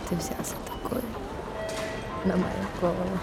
ты взялся такой на мою голову?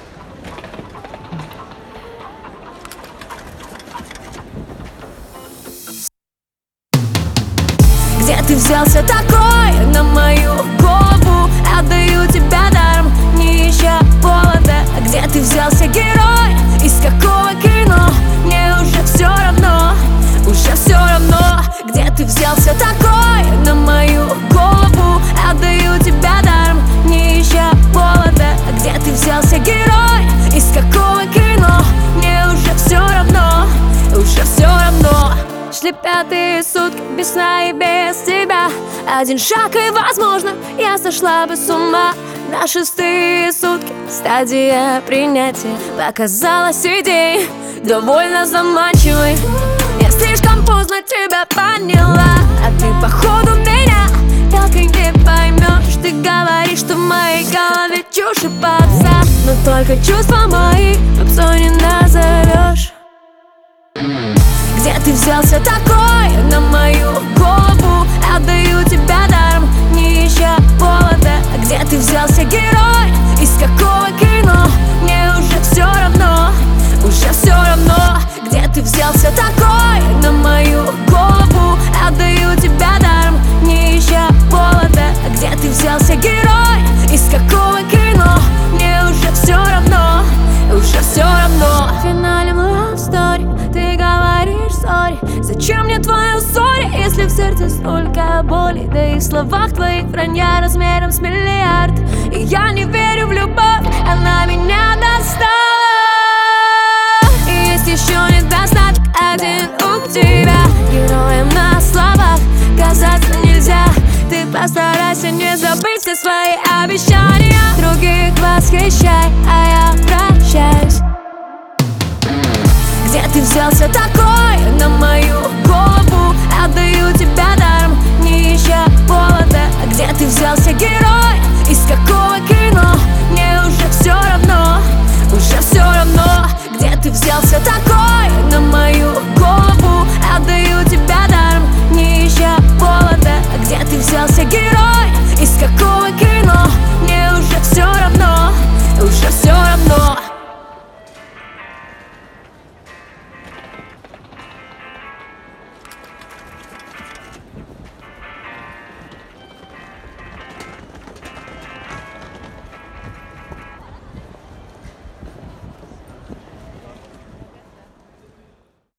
Где ты взялся такой на мою голову? Отдаю тебя даром, не ища повода. Где ты взялся, герой? Из какого кино? Мне уже все равно, уже все равно. Где ты взялся такой на мою голову? Отдаю тебя даром, не ища повода. Где ты взялся, герой? Из какого кино? Мне уже все равно, уже все равно. Шли пятые сутки без сна и без тебя. Один шаг и, возможно, я сошла бы с ума. На шестые сутки стадия принятия показалась идеей довольно заманчивой. Я слишком поздно тебя поняла, а ты походу меня так и не поймешь. Ты говоришь, что в моей голове чушь и попса, но только чувства мои попсой не назовешь. Где ты взялся такой на мою голову? Отдаю тебя даром, не ища повода. Где ты взялся, герой? Из какого кино? Мне уже все равно, уже все равно. Где ты взялся такой на мою голову? Отдаю тебя даром, не ища повода. Где ты взялся, герой? Из какого кино? Мне уже все равно, уже все равно. Финалем love story ты говоришь sorry. Зачем мне твое sorry, если в сердце столько боли? Да и в словах твоих вранья размером с миллиард. И я не верю в любовь, она меня достала. И есть еще недостаток один у тебя. Героем на словах казаться нельзя. Ты постарайся не забыть все свои обещания. Других восхищай, а я прощаюсь. Где ты взялся такой на мою голову?